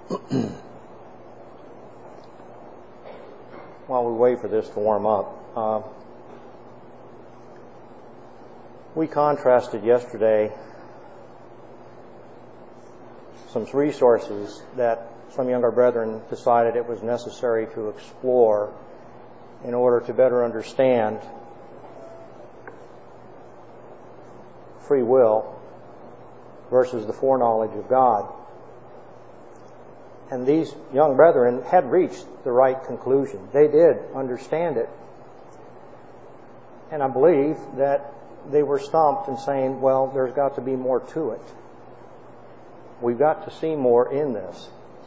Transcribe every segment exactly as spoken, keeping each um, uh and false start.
While we wait for this to warm up, uh, we contrasted yesterday some resources that some younger brethren decided it was necessary to explore in order to better understand free will versus the foreknowledge of God. And these young brethren had reached the right conclusion. They did understand it. And I believe that they were stumped in saying, well, there's got to be more to it. We've got to see more in this.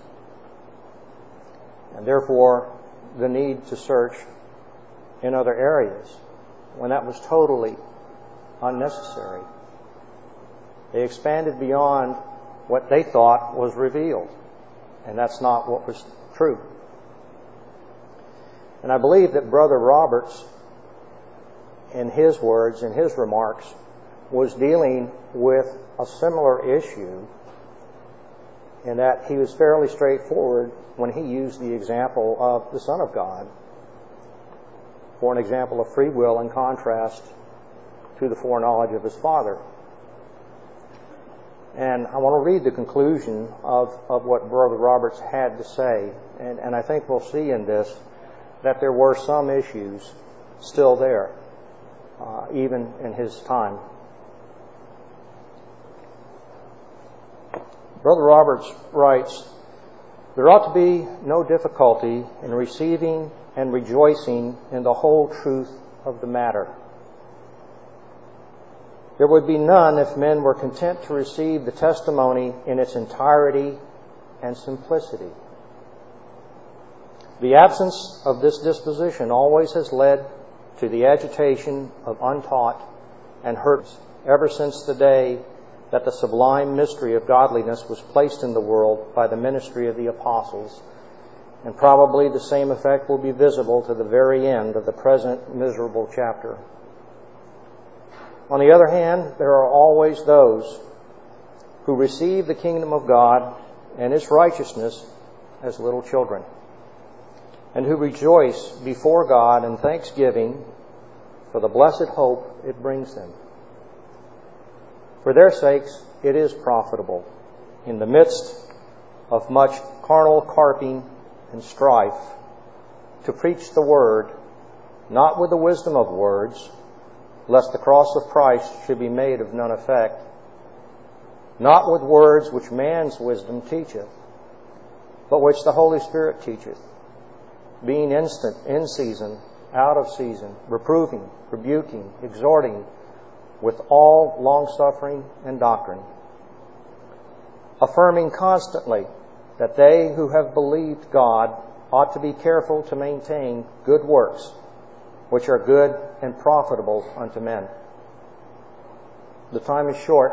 And therefore, the need to search in other areas when that was totally unnecessary. They expanded beyond what they thought was revealed. And that's not what was true. And I believe that Brother Roberts, in his words, in his remarks, was dealing with a similar issue in that he was fairly straightforward when he used the example of the Son of God for an example of free will in contrast to the foreknowledge of his Father. And I want to read the conclusion of, of what Brother Roberts had to say. And, and I think we'll see in this that there were some issues still there, uh, even in his time. Brother Roberts writes, "There ought to be no difficulty in receiving and rejoicing in the whole truth of the matter. There would be none if men were content to receive the testimony in its entirety and simplicity. The absence of this disposition always has led to the agitation of untaught and hurts ever since the day that the sublime mystery of godliness was placed in the world by the ministry of the apostles, and probably the same effect will be visible to the very end of the present miserable chapter. On the other hand, there are always those who receive the kingdom of God and its righteousness as little children, and who rejoice before God in thanksgiving for the blessed hope it brings them. For their sakes it is profitable, in the midst of much carnal carping and strife, to preach the word, not with the wisdom of words, lest the cross of Christ should be made of none effect, not with words which man's wisdom teacheth, but which the Holy Spirit teacheth, being instant, in season, out of season, reproving, rebuking, exhorting, with all longsuffering and doctrine, affirming constantly that they who have believed God ought to be careful to maintain good works, which are good and profitable unto men. The time is short.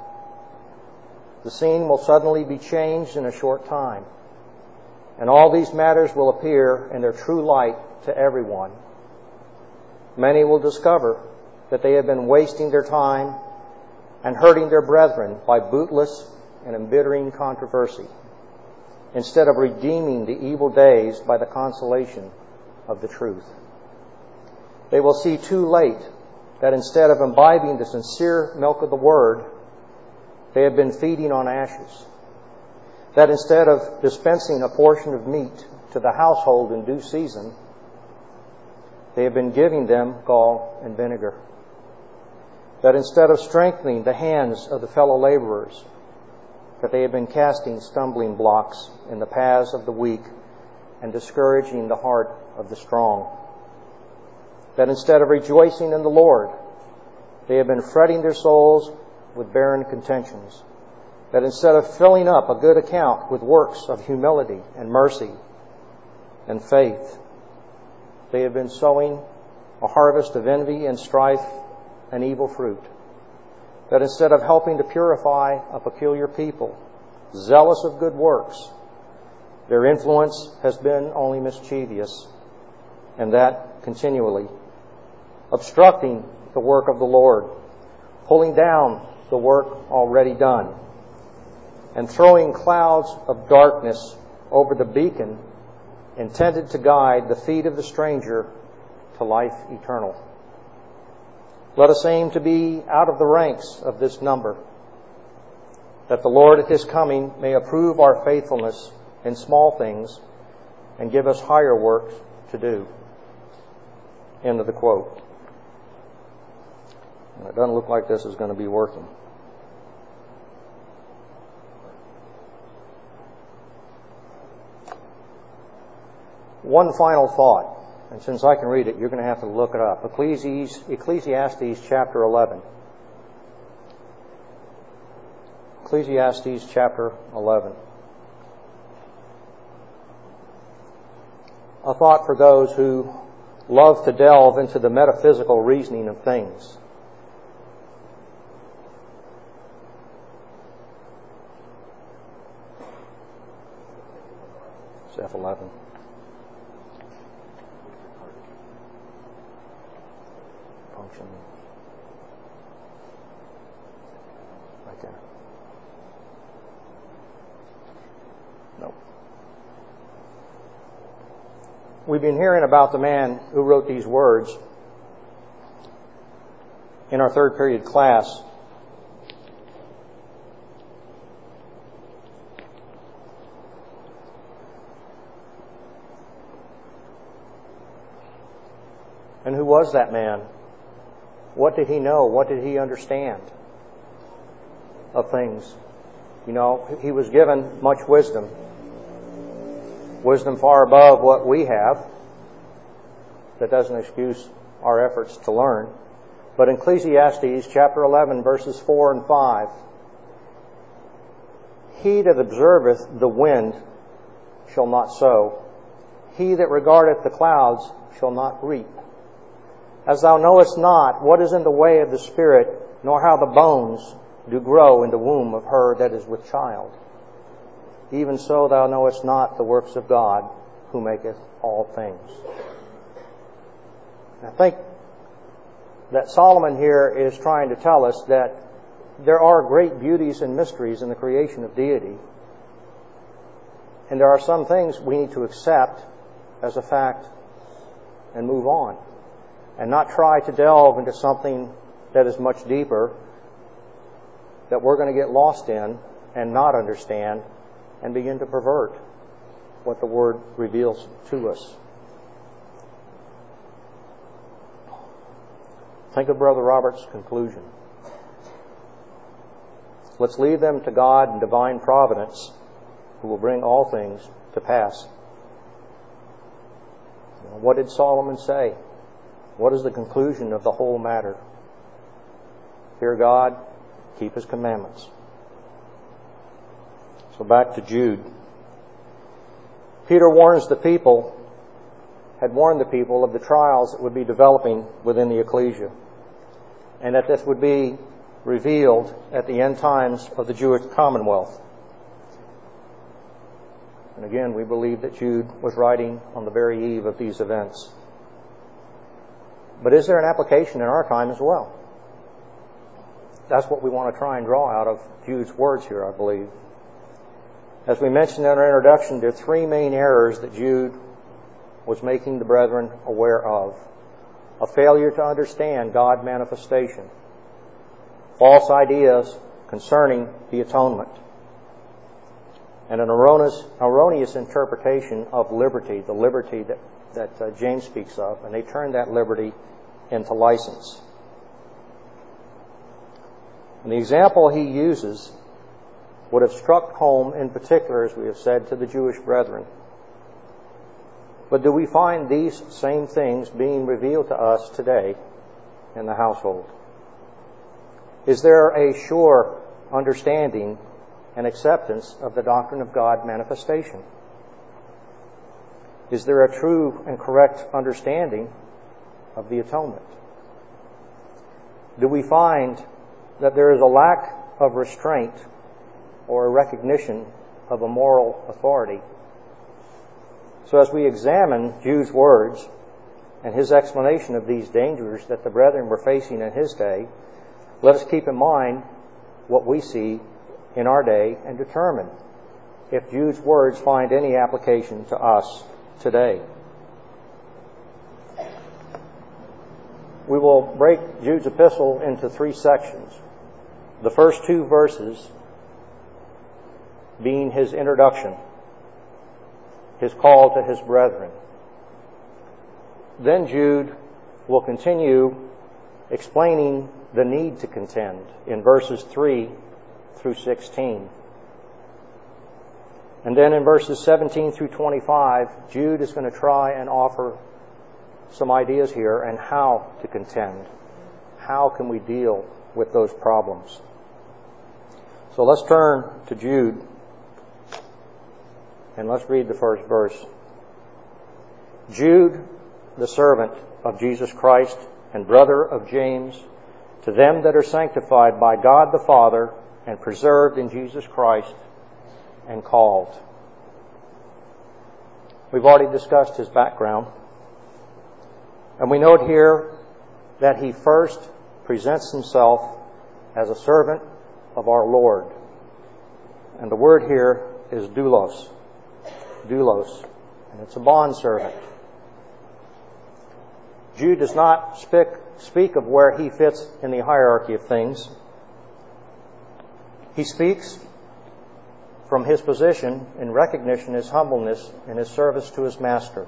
The scene will suddenly be changed in a short time, and all these matters will appear in their true light to everyone. Many will discover that they have been wasting their time and hurting their brethren by bootless and embittering controversy, instead of redeeming the evil days by the consolation of the truth. They will see too late that instead of imbibing the sincere milk of the Word, they have been feeding on ashes. That instead of dispensing a portion of meat to the household in due season, they have been giving them gall and vinegar. That instead of strengthening the hands of the fellow laborers, that they have been casting stumbling blocks in the paths of the weak and discouraging the heart of the strong. That instead of rejoicing in the Lord, they have been fretting their souls with barren contentions. That instead of filling up a good account with works of humility and mercy and faith, they have been sowing a harvest of envy and strife and evil fruit. That instead of helping to purify a peculiar people, zealous of good works, their influence has been only mischievous, and that continually, obstructing the work of the Lord, pulling down the work already done, and throwing clouds of darkness over the beacon intended to guide the feet of the stranger to life eternal. Let us aim to be out of the ranks of this number, that the Lord at His coming may approve our faithfulness in small things and give us higher work to do. End of the quote. And it doesn't look like this is going to be working. One final thought, and since I can read it, you're going to have to look it up. Ecclesiastes, Ecclesiastes chapter eleven. Ecclesiastes chapter eleven. A thought for those who love to delve into the metaphysical reasoning of things. It's F eleven. Function. Right there. Nope. We've been hearing about the man who wrote these words in our third period class. And who was that man? What did he know? What did he understand of things? You know, he was given much wisdom. Wisdom far above what we have. That doesn't excuse our efforts to learn. But in Ecclesiastes chapter eleven, verses four and five, he that observeth the wind shall not sow. He that regardeth the clouds shall not reap. As thou knowest not what is in the way of the Spirit, nor how the bones do grow in the womb of her that is with child. Even so thou knowest not the works of God, who maketh all things. I think that Solomon here is trying to tell us that there are great beauties and mysteries in the creation of deity. And there are some things we need to accept as a fact and move on, and not try to delve into something that is much deeper, that we're going to get lost in and not understand and begin to pervert what the Word reveals to us. Think of Brother Robert's conclusion. Let's leave them to God and divine providence, who will bring all things to pass. What did Solomon say? What is the conclusion of the whole matter? Fear God, keep His commandments. So back to Jude. Peter warns the people, had warned the people of the trials that would be developing within the ecclesia, and that this would be revealed at the end times of the Jewish commonwealth. And again, we believe that Jude was writing on the very eve of these events. But is there an application in our time as well? That's what we want to try and draw out of Jude's words here, I believe. As we mentioned in our introduction, there are three main errors that Jude was making the brethren aware of. A failure to understand God's manifestation. False ideas concerning the atonement. And an erroneous, erroneous interpretation of liberty, the liberty that, that uh, James speaks of. And they turned that liberty into license. And the example he uses would have struck home in particular, as we have said, to the Jewish brethren. But do we find these same things being revealed to us today in the household? Is there a sure understanding and acceptance of the doctrine of God manifestation? Is there a true and correct understanding of the atonement? Do we find that there is a lack of restraint or a recognition of a moral authority? So as we examine Jude's words and his explanation of these dangers that the brethren were facing in his day, let us keep in mind what we see in our day and determine, if Jude's words find any application to us today. We will break Jude's epistle into three sections. The first two verses being his introduction, his call to his brethren. Then Jude will continue explaining the need to contend in verses three through sixteen. And then in verses seventeen through twenty-five, Jude is going to try and offer some ideas here and how to contend. How can we deal with those problems? So let's turn to Jude and let's read the first verse. Jude, the servant of Jesus Christ and brother of James, to them that are sanctified by God the Father and preserved in Jesus Christ and called. We've already discussed his background. And we note here that he first presents himself as a servant of our Lord. And the word here is doulos. Doulos. And it's a bondservant. Jude does not speak, speak of where he fits in the hierarchy of things. He speaks from his position in recognition of his humbleness and his service to his master.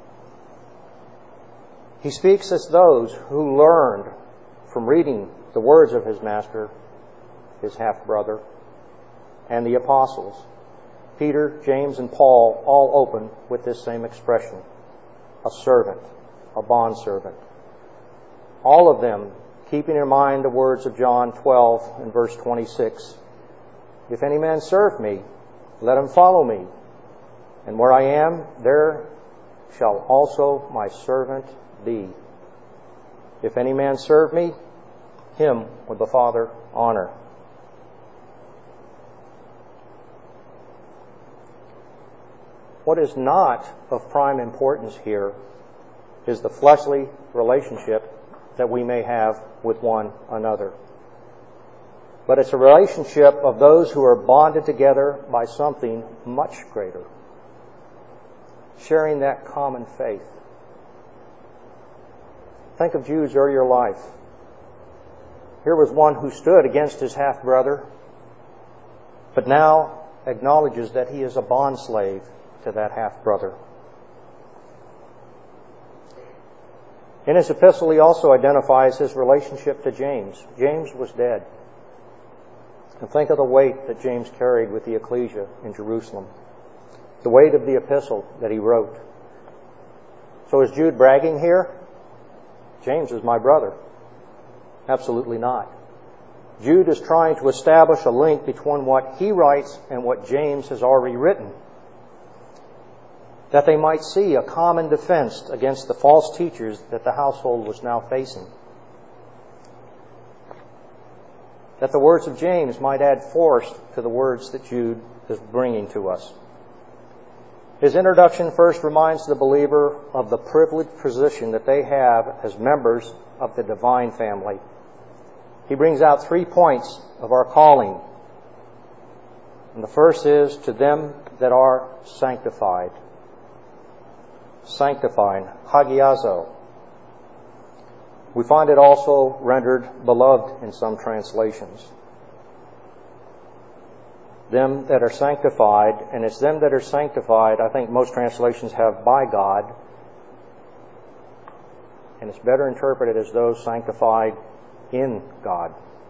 He speaks as those who learned from reading the words of his master, his half-brother, and the apostles. Peter, James, and Paul all open with this same expression, a servant, a bondservant. All of them keeping in mind the words of John twelve and verse twenty-six. If any man serve me, let him follow me. And where I am, there shall also my servant be. If any man serve me, him would the Father honor. What is not of prime importance here is the fleshly relationship that we may have with one another. But it's a relationship of those who are bonded together by something much greater, sharing that common faith. Think of Jude's earlier life. Here was one who stood against his half-brother, but now acknowledges that he is a bondslave to that half-brother. In his epistle, he also identifies his relationship to James. James was dead. And think of the weight that James carried with the ecclesia in Jerusalem. The weight of the epistle that he wrote. So is Jude bragging here? James is my brother. Absolutely not. Jude is trying to establish a link between what he writes and what James has already written, that they might see a common defense against the false teachers that the household was now facing. That the words of James might add force to the words that Jude is bringing to us. His introduction first reminds the believer of the privileged position that they have as members of the divine family. He brings out three points of our calling. And the first is, to them that are sanctified. Sanctifying, hagiazo. We find it also rendered beloved in some translations. Them that are sanctified, and it's them that are sanctified, I think most translations have by God, and it's better interpreted as those sanctified in God.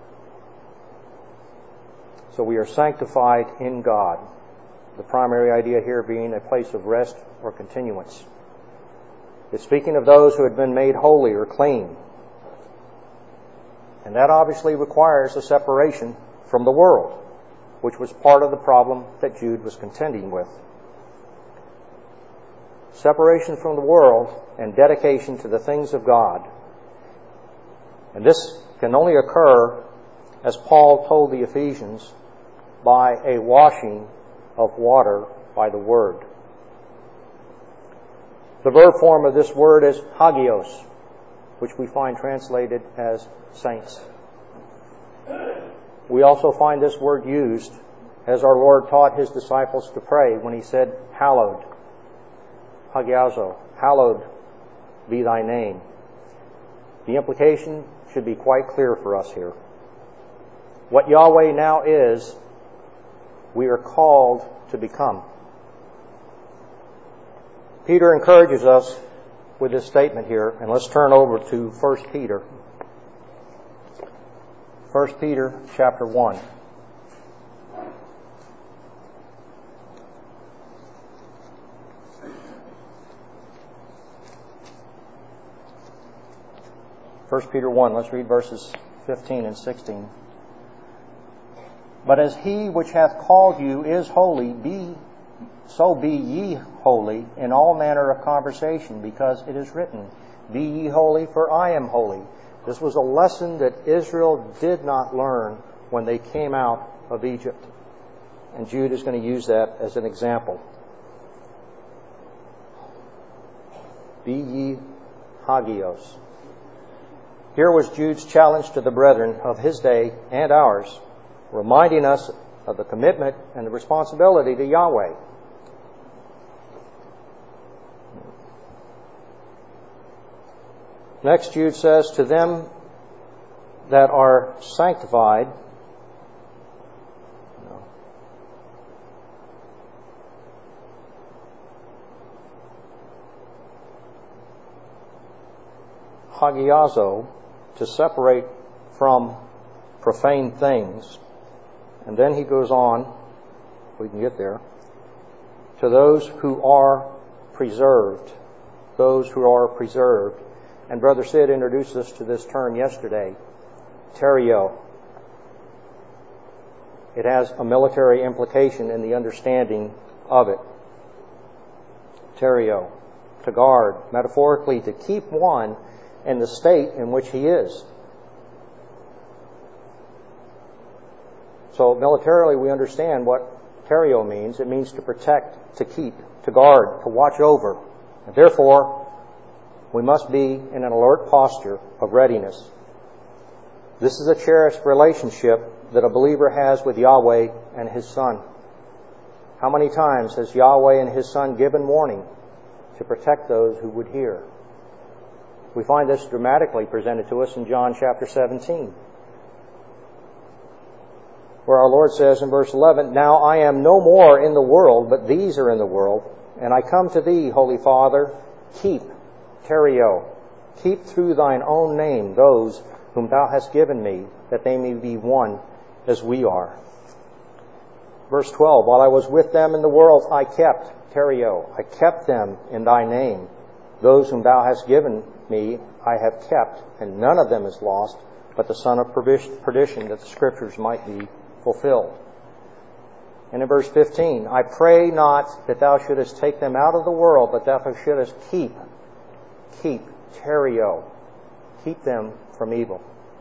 So we are sanctified in God. The primary idea here being a place of rest or continuance. It's speaking of those who had been made holy or clean. And that obviously requires a separation from the world, which was part of the problem that Jude was contending with. Separation from the world and dedication to the things of God. And this can only occur, as Paul told the Ephesians, by a washing of water by the Word. The verb form of this word is hagios, which we find translated as saints. We also find this word used as our Lord taught His disciples to pray when He said, hallowed, hagiazo, hallowed be thy name. The implication should be quite clear for us here. What Yahweh now is, we are called to become. Peter encourages us with this statement here, and let's turn over to First Peter. First Peter chapter one. First Peter one, let's read verses fifteen and sixteen. But as He which hath called you is holy, be so be ye holy in all manner of conversation, because it is written, be ye holy, for I am holy. This was a lesson that Israel did not learn when they came out of Egypt. And Jude is going to use that as an example. Be ye hagios. Here was Jude's challenge to the brethren of his day and ours, reminding us of the commitment and the responsibility to Yahweh. Next, Jude says, to them that are sanctified, no, hagiazo, to separate from profane things. And then he goes on, if we can get there, to those who are preserved. Those who are preserved. And Brother Sid introduced us to this term yesterday, terio. It has a military implication in the understanding of it. Terio, to guard, metaphorically to keep one in the state in which he is. So militarily we understand what terio means. It means to protect, to keep, to guard, to watch over. And therefore, we must be in an alert posture of readiness. This is a cherished relationship that a believer has with Yahweh and His Son. How many times has Yahweh and His Son given warning to protect those who would hear? We find this dramatically presented to us in John chapter seventeen, where our Lord says in verse eleven, now I am no more in the world, but these are in the world, and I come to thee, Holy Father, keep, terio, keep through thine own name those whom thou hast given me, that they may be one as we are. Verse twelve, while I was with them in the world, I kept, terio, I kept them in thy name. Those whom thou hast given me, I have kept, and none of them is lost, but the son of perdition, that the Scriptures might be fulfilled. And in verse fifteen, I pray not that thou shouldest take them out of the world, but that thou shouldest keep, keep, terio, keep them from evil.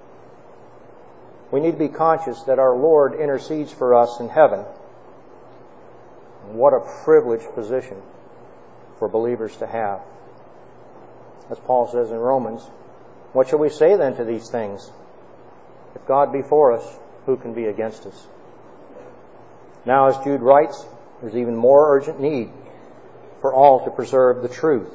We need to be conscious that our Lord intercedes for us in heaven. And what a privileged position for believers to have. As Paul says in Romans, what shall we say then to these things? If God be for us, who can be against us? Now, as Jude writes, there's even more urgent need for all to preserve the truth.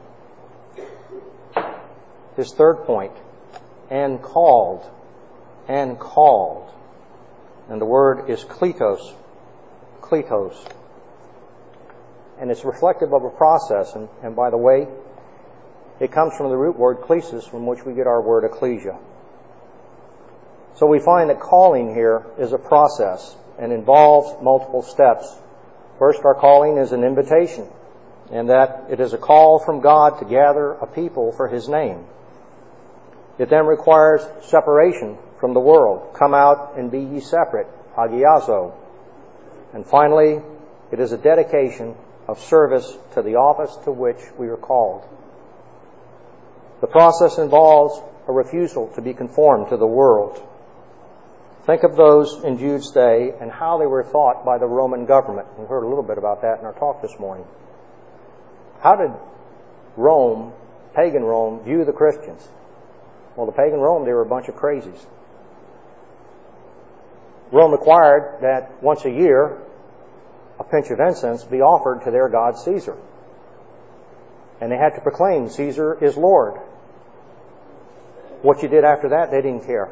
His third point, and called, and called. And the word is kletos, kletos. And it's reflective of a process. And, and by the way, it comes from the root word klesis, from which we get our word ecclesia. So we find that calling here is a process and involves multiple steps. First, our calling is an invitation, and that it is a call from God to gather a people for His name. It then requires separation from the world. Come out and be ye separate, hagiazo. And finally, it is a dedication of service to the office to which we are called. The process involves a refusal to be conformed to the world. Think of those in Jude's day and how they were thought by the Roman government. We heard a little bit about that in our talk this morning. How did Rome, pagan Rome, view the Christians? Well, the pagan Rome, they were a bunch of crazies. Rome required that once a year a pinch of incense be offered to their god Caesar. And they had to proclaim Caesar is Lord. What you did after that, they didn't care.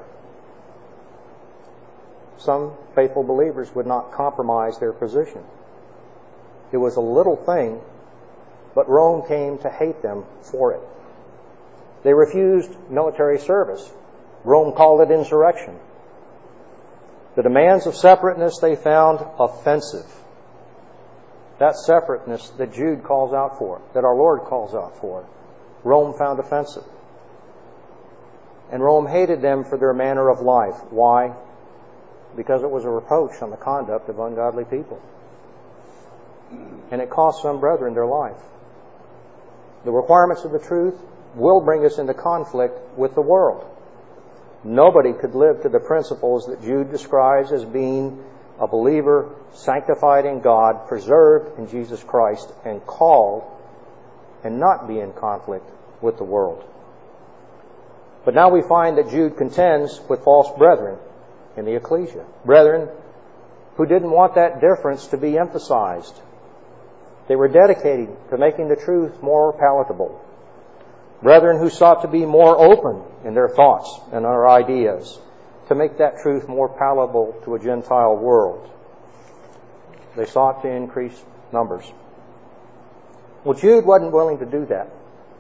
Some faithful believers would not compromise their position. It was a little thing, but Rome came to hate them for it. They refused military service. Rome called it insurrection. The demands of separateness they found offensive. That separateness that Jude calls out for, that our Lord calls out for, Rome found offensive. And Rome hated them for their manner of life. Why? Because it was a reproach on the conduct of ungodly people. And it cost some brethren their life. The requirements of the truth will bring us into conflict with the world. Nobody could live to the principles that Jude describes as being a believer sanctified in God, preserved in Jesus Christ, and called, and not be in conflict with the world. But now we find that Jude contends with false brethren in the ecclesia. Brethren who didn't want that difference to be emphasized. They were dedicated to making the truth more palatable. Brethren who sought to be more open in their thoughts and their ideas, to make that truth more palatable to a Gentile world. They sought to increase numbers. Well, Jude wasn't willing to do that.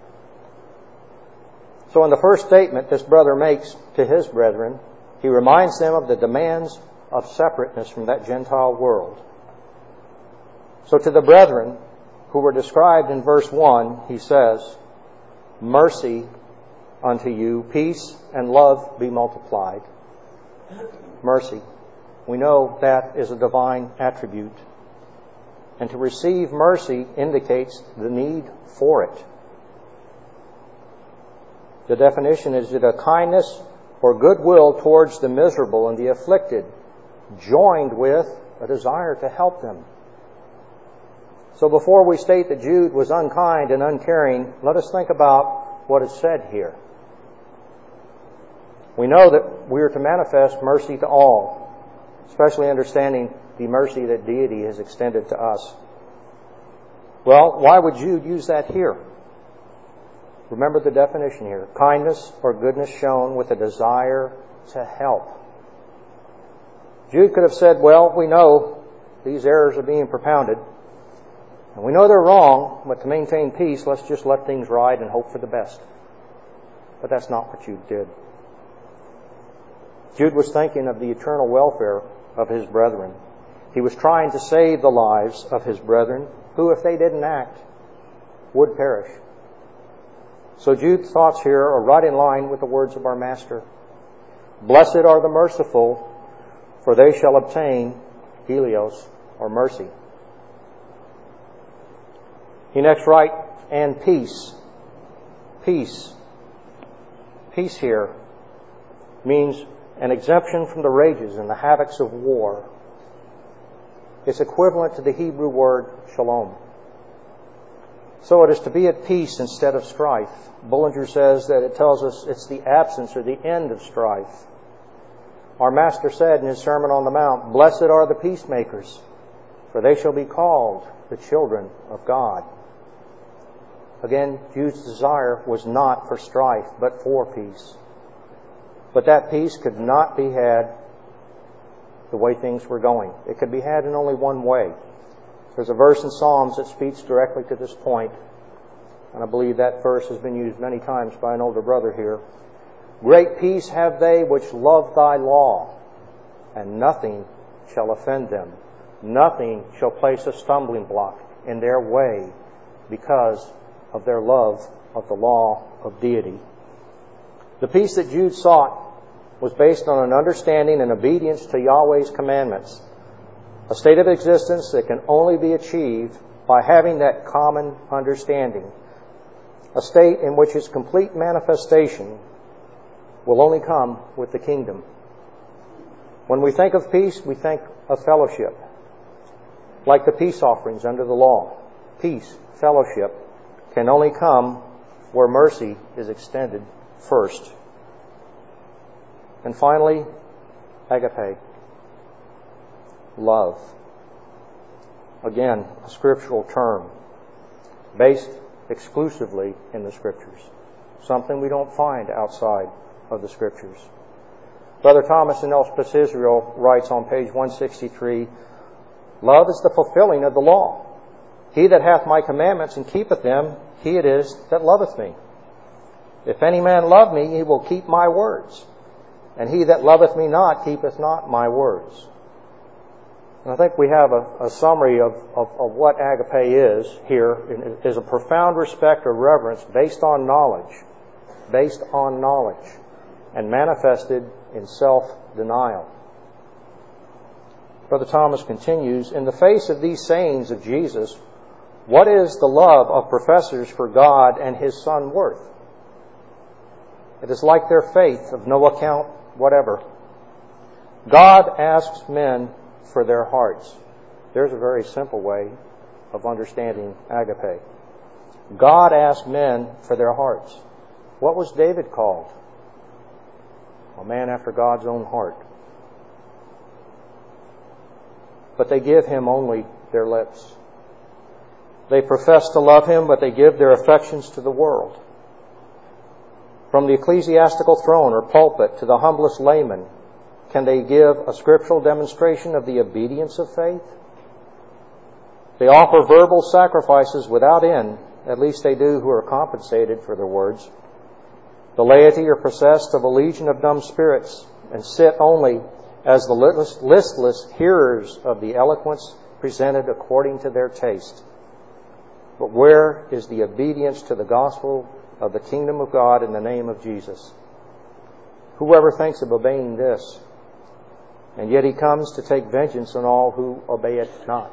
So in the first statement this brother makes to his brethren, he reminds them of the demands of separateness from that Gentile world. So to the brethren who were described in verse one, he says, mercy unto you, peace and love be multiplied. Mercy. We know that is a divine attribute. And to receive mercy indicates the need for it. The definition is that a kindness or goodwill towards the miserable and the afflicted, joined with a desire to help them. So before we state that Jude was unkind and uncaring, let us think about what is said here. We know that we are to manifest mercy to all, especially understanding the mercy that deity has extended to us. Well, why would Jude use that here? Remember the definition here. Kindness or goodness shown with a desire to help. Jude could have said, well, we know these errors are being propounded, and we know they're wrong, but to maintain peace, let's just let things ride and hope for the best. But that's not what Jude did. Jude was thinking of the eternal welfare of his brethren. He was trying to save the lives of his brethren, who, if they didn't act, would perish. So Jude's thoughts here are right in line with the words of our Master. Blessed are the merciful, for they shall obtain helios, or mercy. He next writes, and peace. Peace. Peace here means an exemption from the rages and the havocs of war. It's equivalent to the Hebrew word shalom. So it is to be at peace instead of strife. Bullinger says that it tells us it's the absence or the end of strife. Our Master said in his Sermon on the Mount, blessed are the peacemakers, for they shall be called the children of God. Again, Jude's desire was not for strife, but for peace. But that peace could not be had the way things were going. It could be had in only one way. There's a verse in Psalms that speaks directly to this point, and I believe that verse has been used many times by an older brother here. Great peace have they which love thy law, and nothing shall offend them. Nothing shall place a stumbling block in their way because of their love of the law of deity. The peace that Jude sought was based on an understanding and obedience to Yahweh's commandments, a state of existence that can only be achieved by having that common understanding, a state in which its complete manifestation will only come with the kingdom. When we think of peace, we think of fellowship, like the peace offerings under the law. Peace, fellowship, can only come where mercy is extended first. And finally, agape. love. Again, a scriptural term based exclusively in the Scriptures. Something we don't find outside of the Scriptures. Brother Thomas in Elspeth Israel writes on page one sixty-three, "Love is the fulfilling of the law. He that hath my commandments and keepeth them, he it is that loveth me. If any man love me, he will keep my words. And he that loveth me not, keepeth not my words." And I think we have a, a summary of, of, of what agape is here. It is a profound respect or reverence based on knowledge, based on knowledge, and manifested in self-denial. Brother Thomas continues, "In the face of these sayings of Jesus, what is the love of professors for God and His Son worth? It is like their faith of no account whatever. God asks men for their hearts." There's a very simple way of understanding agape. God asked men for their hearts. What was David called? A man after God's own heart. But they give Him only their lips. They profess to love Him, but they give their affections to the world. From the ecclesiastical throne or pulpit to the humblest layman, can they give a scriptural demonstration of the obedience of faith? They offer verbal sacrifices without end, at least they do who are compensated for their words. The laity are possessed of a legion of dumb spirits and sit only as the listless hearers of the eloquence presented according to their taste. But where is the obedience to the gospel of the kingdom of God in the name of Jesus? Whoever thinks of obeying this, and yet He comes to take vengeance on all who obey it not.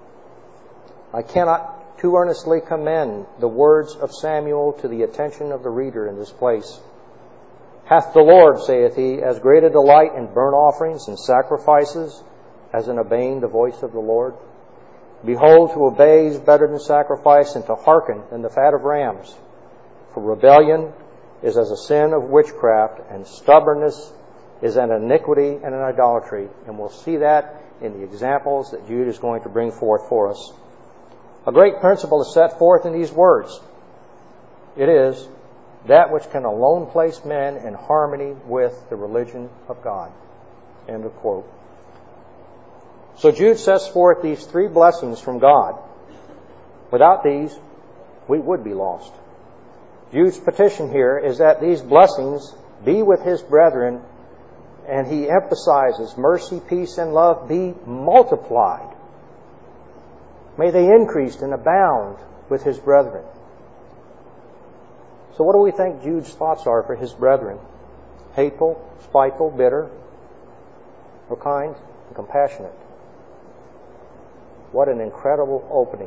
I cannot too earnestly commend the words of Samuel to the attention of the reader in this place. "Hath the Lord, saith He, as great a delight in burnt offerings and sacrifices as in obeying the voice of the Lord? Behold, to obey is better than sacrifice, and to hearken than the fat of rams. For rebellion is as a sin of witchcraft, and stubbornness is an iniquity and an idolatry." And we'll see that in the examples that Jude is going to bring forth for us. A great principle is set forth in these words. It is that which can alone place men in harmony with the religion of God. End of quote. So Jude sets forth these three blessings from God. Without these, we would be lost. Jude's petition here is that these blessings be with his brethren, and he emphasizes mercy, peace, and love be multiplied. May they increase and abound with his brethren. So what do we think Jude's thoughts are for his brethren? Hateful, spiteful, bitter, or kind and compassionate? What an incredible opening.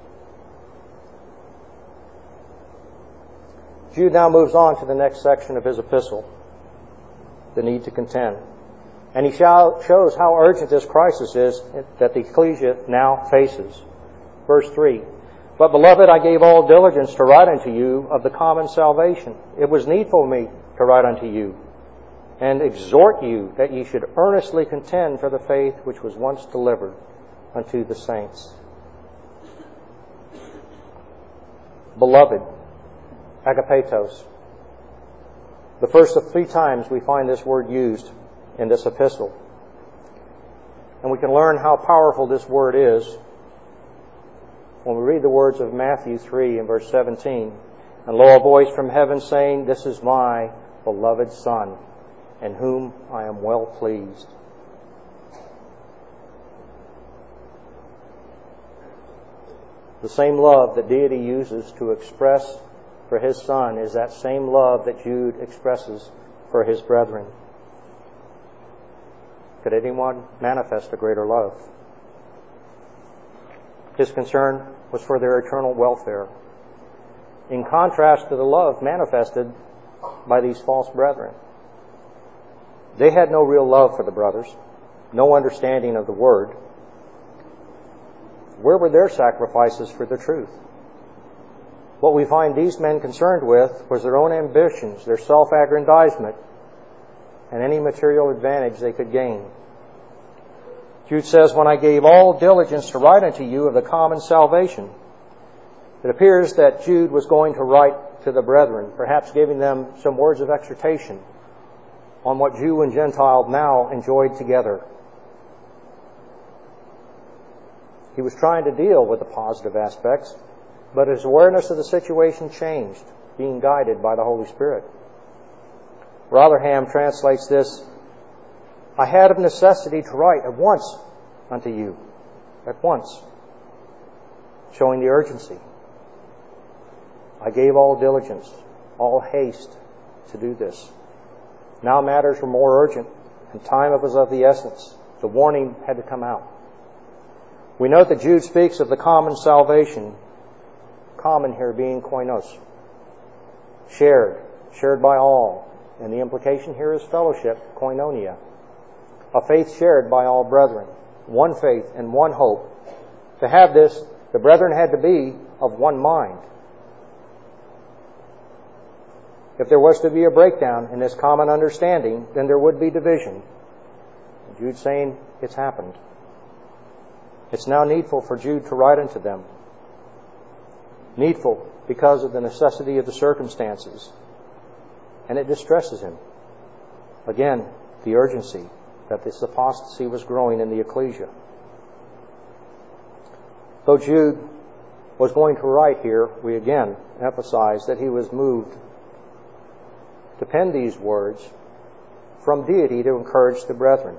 Jude now moves on to the next section of his epistle, the need to contend. And he shows how urgent this crisis is that the ecclesia now faces. Verse three, "But, beloved, I gave all diligence to write unto you of the common salvation. It was needful for me to write unto you, and exhort you that ye should earnestly contend for the faith which was once delivered unto the saints." Beloved, agapetos. The first of three times we find this word used in this epistle. And we can learn how powerful this word is when we read the words of Matthew three and verse seventeen. "And lo, a voice from heaven saying, This is my beloved Son, in whom I am well pleased." The same love that deity uses to express for His Son is that same love that Jude expresses for his brethren. Could anyone manifest a greater love? His concern was for their eternal welfare, in contrast to the love manifested by these false brethren. They had no real love for the brothers, no understanding of the Word. Where were their sacrifices for the truth? What we find these men concerned with was their own ambitions, their self-aggrandizement, and any material advantage they could gain. Jude says, when I gave all diligence to write unto you of the common salvation. It appears that Jude was going to write to the brethren, perhaps giving them some words of exhortation on what Jew and Gentile now enjoyed together. He was trying to deal with the positive aspects, but his awareness of the situation changed, being guided by the Holy Spirit. Rotherham translates this, I had of necessity to write at once unto you, at once, showing the urgency. I gave all diligence, all haste to do this. Now matters were more urgent, and time was of the essence. The warning had to come out. We note that Jude speaks of the common salvation, common here being koinos, shared, shared by all. And the implication here is fellowship, koinonia, a faith shared by all brethren, one faith and one hope. To have this, the brethren had to be of one mind. If there was to be a breakdown in this common understanding, then there would be division. And Jude's saying it's happened. It's now needful for Jude to write unto them. Needful because of the necessity of the circumstances. And it distresses him. Again, the urgency that this apostasy was growing in the ecclesia. Though Jude was going to write here, we again emphasize that he was moved to pen these words from deity to encourage the brethren.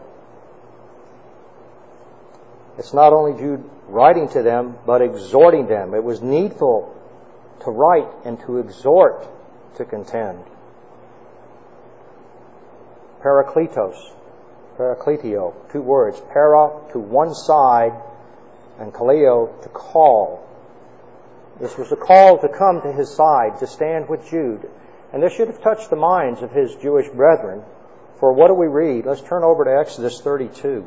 It's not only Jude writing to them, but exhorting them. It was needful to write and to exhort to contend. Parakletos, parakletio, two words. Para, to one side, and kaleo, to call. This was a call to come to his side, to stand with Jude. And this should have touched the minds of his Jewish brethren. For what do we read? Let's turn over to Exodus thirty-two.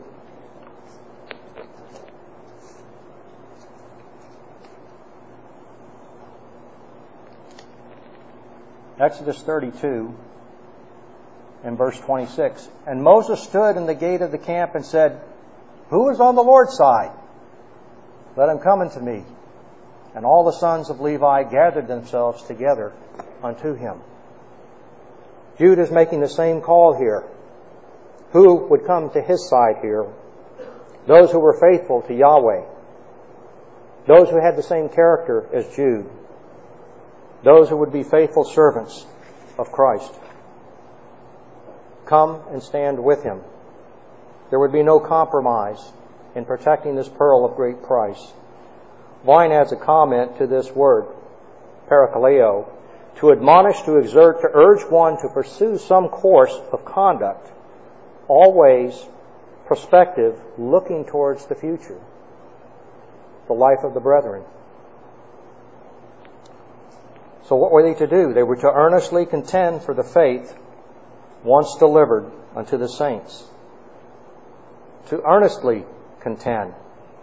Exodus thirty-two and verse twenty-six. And Moses stood in the gate of the camp and said, Who is on the Lord's side? Let him come unto me. And all the sons of Levi gathered themselves together unto him. Jude is making the same call here. Who would come to his side here? Those who were faithful to Yahweh. Those who had the same character as Jude. Those who would be faithful servants of Christ. Come and stand with him. There would be no compromise in protecting this pearl of great price. Vine adds a comment to this word, parakaleo, to admonish, to exert, to urge one to pursue some course of conduct, always prospective, looking towards the future, the life of the brethren. So what were they to do? They were to earnestly contend for the faith once delivered unto the saints. To earnestly contend.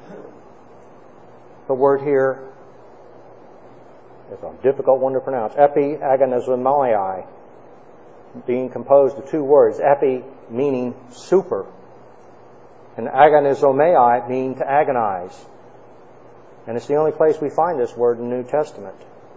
The word here is a difficult one to pronounce. Epi agonizomai, being composed of two words. Epi meaning super, and agonizomai meaning to agonize. And it's the only place we find this word in the New Testament.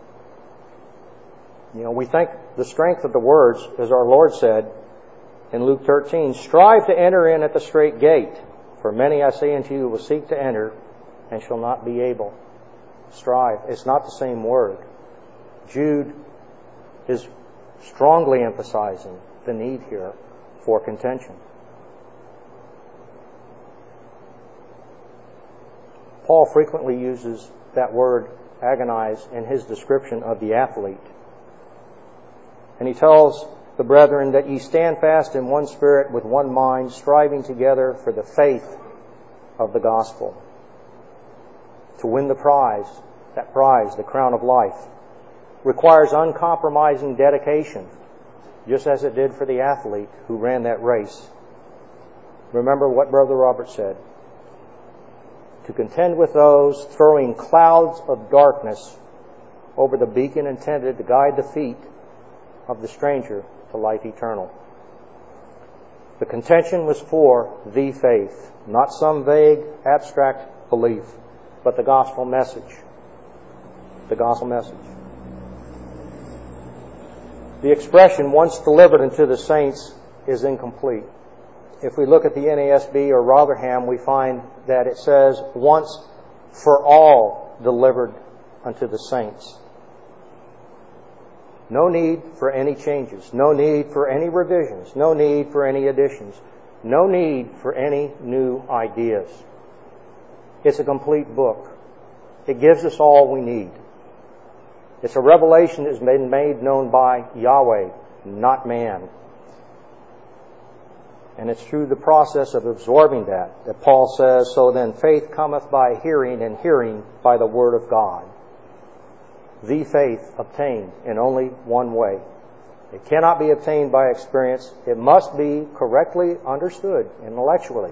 You know, we think the strength of the words, as our Lord said in Luke thirteen, strive to enter in at the strait gate, for many, I say unto you, will seek to enter and shall not be able. Strive. It's not the same word. Jude is strongly emphasizing the need here for contention. Paul frequently uses that word agonize in his description of the athlete. And he tells the brethren that ye stand fast in one spirit with one mind, striving together for the faith of the gospel. To win the prize, that prize, the crown of life, requires uncompromising dedication, just as it did for the athlete who ran that race. Remember what Brother Robert said. To contend with those throwing clouds of darkness over the beacon intended to guide the feet of the stranger to life eternal. The contention was for the faith, not some vague, abstract belief, but the gospel message. The gospel message. The expression, once delivered unto the saints, is incomplete. If we look at the N A S B or Rotherham, we find that it says, once for all delivered unto the saints. No need for any changes. No need for any revisions. No need for any additions. No need for any new ideas. It's a complete book. It gives us all we need. It's a revelation that has been made known by Yahweh, not man. And it's through the process of absorbing that that Paul says, so then faith cometh by hearing, and hearing by the word of God. The faith obtained in only one way. It cannot be obtained by experience. It must be correctly understood intellectually.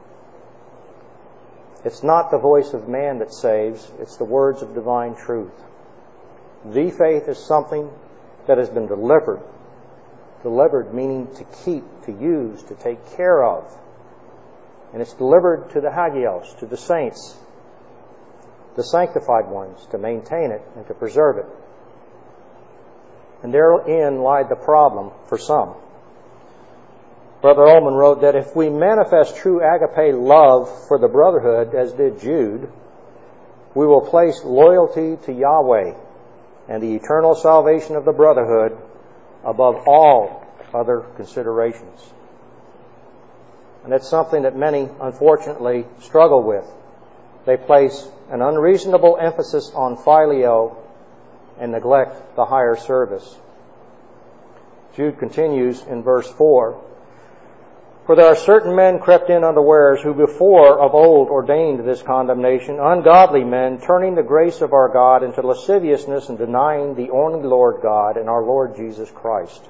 It's not the voice of man that saves. It's the words of divine truth. The faith is something that has been delivered. Delivered meaning to keep, to use, to take care of. And it's delivered to the hagios, to the saints, the sanctified ones, to maintain it and to preserve it. And therein lied the problem for some. Brother Ullman wrote that if we manifest true agape love for the brotherhood, as did Jude, we will place loyalty to Yahweh and the eternal salvation of the brotherhood above all other considerations. And that's something that many, unfortunately, struggle with. They place an unreasonable emphasis on filio and neglect the higher service. Jude continues in verse four, for there are certain men crept in unawares, who before of old ordained this condemnation, ungodly men, turning the grace of our God into lasciviousness and denying the only Lord God and our Lord Jesus Christ.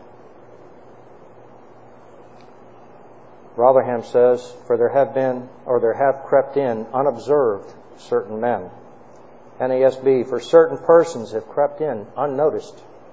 Rotherham says, for there have been, or there have crept in, unobserved certain men. N A S B, for certain persons have crept in unnoticed.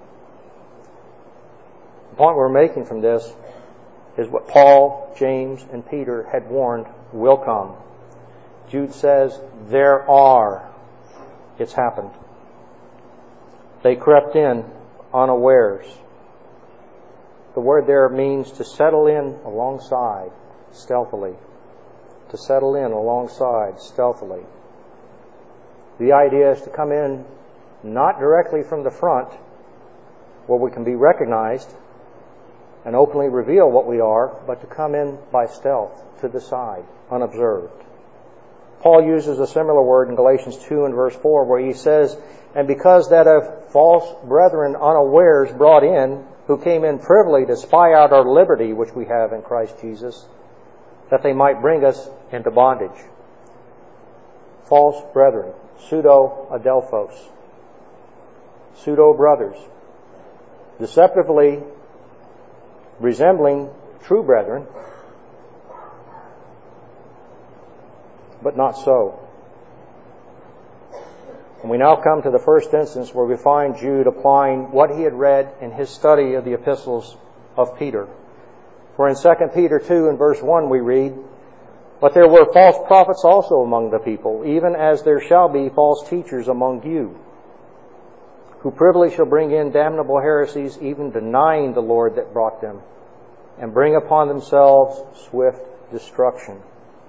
The point we're making from this is what Paul, James, and Peter had warned will come. Jude says, there are. It's happened. They crept in unawares. The word there means to settle in alongside, stealthily. To settle in alongside, stealthily. The idea is to come in not directly from the front, where we can be recognized and openly reveal what we are, but to come in by stealth, to the side, unobserved. Paul uses a similar word in Galatians two and verse four, where he says, and because that of false brethren unawares brought in, who came in privily to spy out our liberty which we have in Christ Jesus, that they might bring us into bondage. False brethren, pseudo-adelphos, pseudo-brothers, deceptively resembling true brethren, but not so. And we now come to the first instance where we find Jude applying what he had read in his study of the epistles of Peter. For in Second Peter two and verse one we read, but there were false prophets also among the people, even as there shall be false teachers among you, who privily shall bring in damnable heresies, even denying the Lord that brought them, and bring upon themselves swift destruction.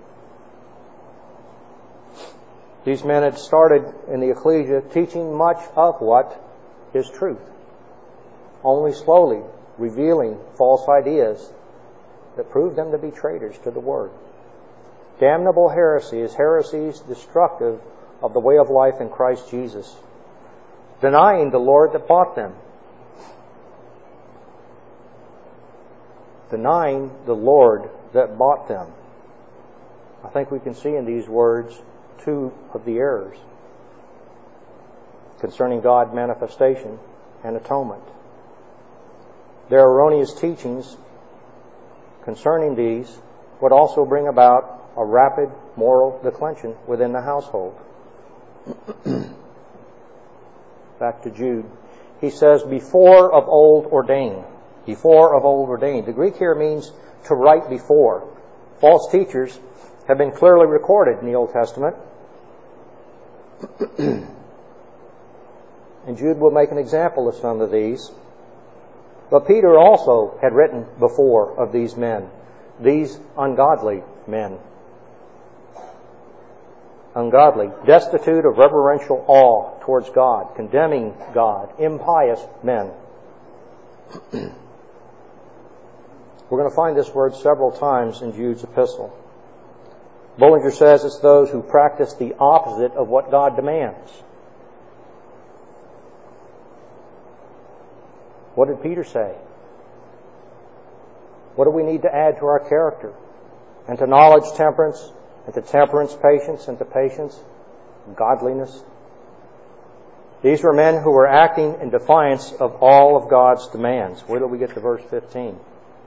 These men had started in the ecclesia teaching much of what is truth, only slowly revealing false ideas that proved them to be traitors to the Word. Damnable heresy is heresies destructive of the way of life in Christ Jesus, denying the Lord that bought them. Denying the Lord that bought them. I think we can see in these words two of the errors concerning God manifestation and atonement. Their erroneous teachings concerning these would also bring about a rapid moral declension within the household. Back to Jude. He says, before of old ordained. Before of old ordained. The Greek here means to write before. False teachers have been clearly recorded in the Old Testament. And Jude will make an example of some of these. But Peter also had written before of these men, these ungodly men. Ungodly, destitute of reverential awe towards God, condemning God, impious men. We're going to find this word several times in Jude's epistle. Bullinger says it's those who practice the opposite of what God demands. What did Peter say? What do we need to add to our character? And to knowledge, temperance, and to temperance, patience, and to patience, godliness. These were men who were acting in defiance of all of God's demands. Where do we get to verse fifteen?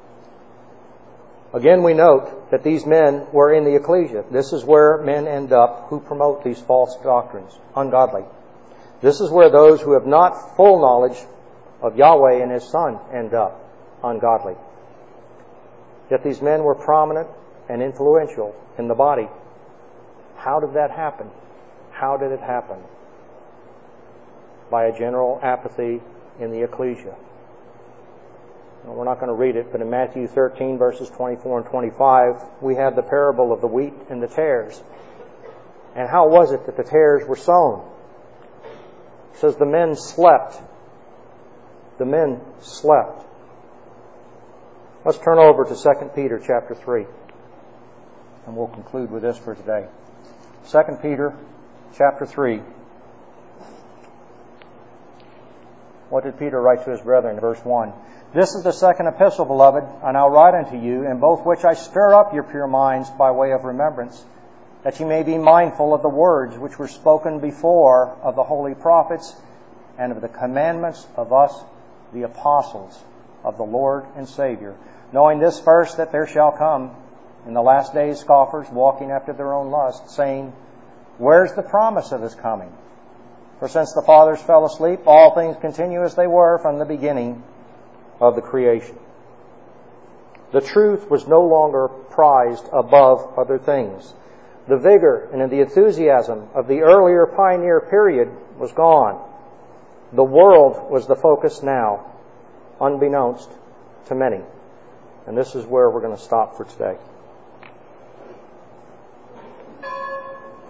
Again, we note that these men were in the ecclesia. This is where men end up who promote these false doctrines, ungodly. This is where those who have not full knowledge of Yahweh and His Son end up, ungodly. Yet these men were prominent and influential in the body. How did that happen? How did it happen? By a general apathy in the ecclesia. Well, we're not going to read it, but in Matthew thirteen, verses twenty-four and twenty-five, we have the parable of the wheat and the tares. And how was it that the tares were sown? It says the men slept. The men slept. Let's turn over to Second Peter chapter three. And we'll conclude with this for today. Second Peter chapter three. What did Peter write to his brethren? Verse one. This is the second epistle, beloved, I now write unto you, in both which I stir up your pure minds by way of remembrance, that ye may be mindful of the words which were spoken before of the holy prophets, and of the commandments of us, the apostles of the Lord and Savior, knowing this first, that there shall come in the last days scoffers, walking after their own lust, saying, Where's the promise of His coming? For since the fathers fell asleep, all things continue as they were from the beginning of the creation. The truth was no longer prized above other things. The vigor and the enthusiasm of the earlier pioneer period was gone. The world was the focus now, unbeknownst to many. And this is where we're going to stop for today.